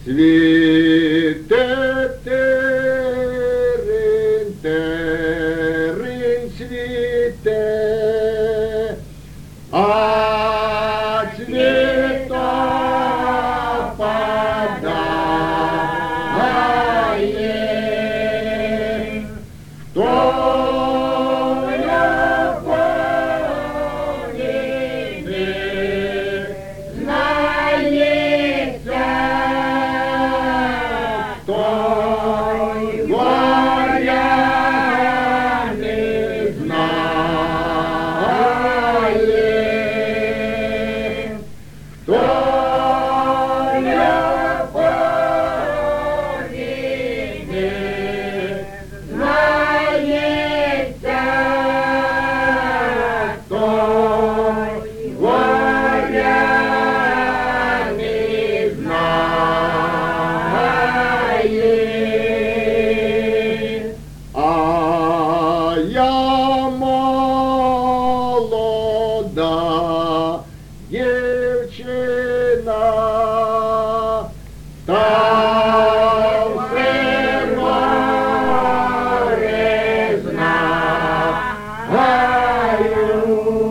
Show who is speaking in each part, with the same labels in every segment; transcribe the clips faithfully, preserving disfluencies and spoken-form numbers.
Speaker 1: Цвіте терен, терен цвіте, а цвіта падає. Хто дівчина, та все море знаю.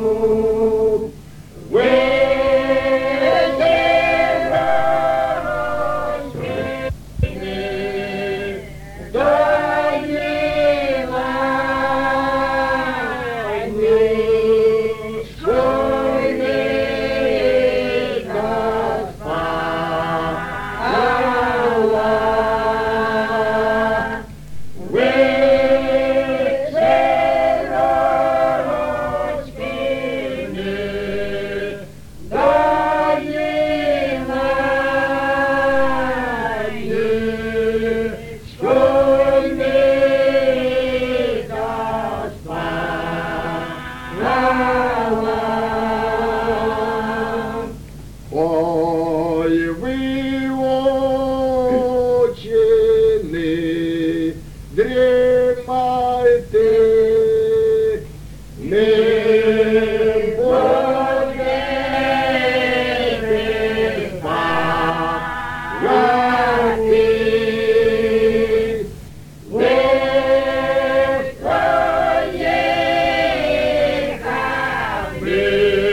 Speaker 1: Ой, ви очі не дрімайте, не будете спати. Ви своєї хати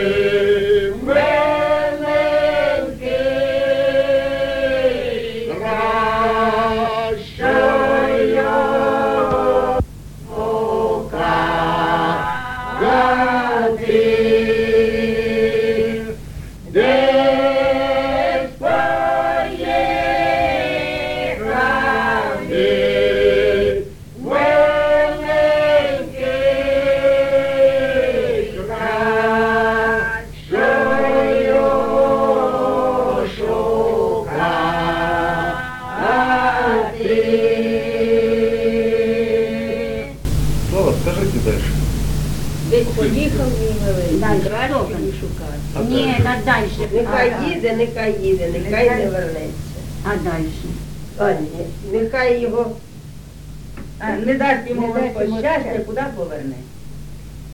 Speaker 2: Скажите дальше.
Speaker 3: Десь поїхав мій милий, краще не шукати.
Speaker 4: Ні, на далі.
Speaker 3: Нехай їде, нехай їде, нехай не вернеться.
Speaker 4: А далі?
Speaker 3: Нехай його
Speaker 5: Не дасть йому щастя, куди поверне.